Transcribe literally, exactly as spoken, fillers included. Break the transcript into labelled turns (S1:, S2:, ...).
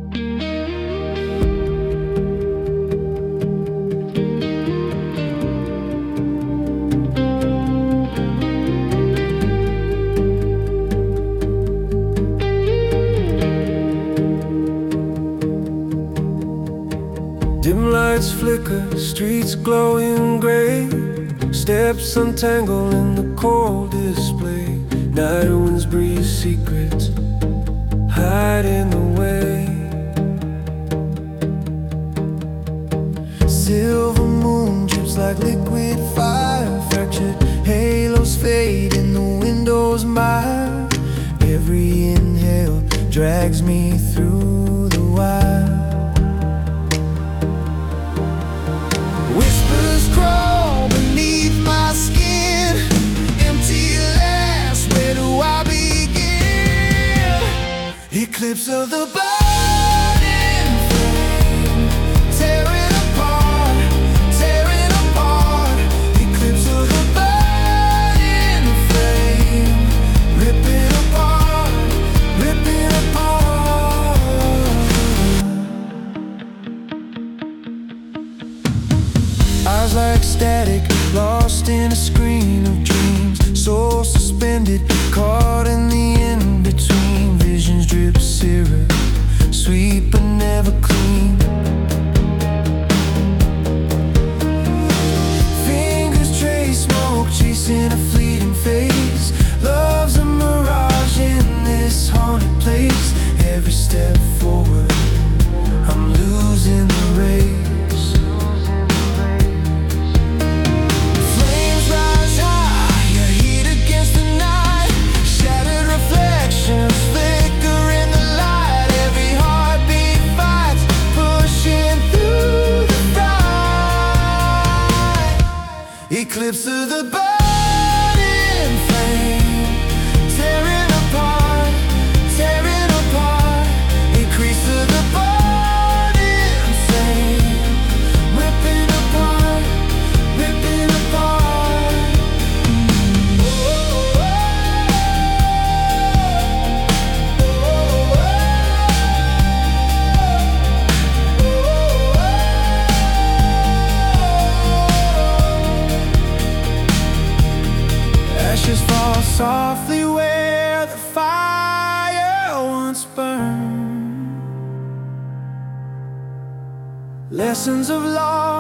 S1: Dim lights flicker, streets glowing gray. Steps untangle in the cold display. Night winds breathe secrets, hide in the way. Silver moon drips like liquid fire. Fractured halos fade in the window's mire. Every inhale drags me through the wire. Whispers crawl beneath my skin. Empty last, where do I begin? Eclipse of the burning flame, tearing apart, tearing apart. Eclipse of the burning flame, ripping apart, ripping apart. Eyes like static, lost in a screen of dreams. Soul suspended, caught in the in-between. Visions drip syrup, sweet but never clean. Fingers trace smoke, chasing a fleeting phase. Love's a mirage in this haunted place. Every step forward, I'm losing the race. Eclipse of the burning flame, tearing apart, tearing apart. Increase of the burning flame, ripping apart, ripping apart. Ashes fall softly where the fire once burned. Lessons of loss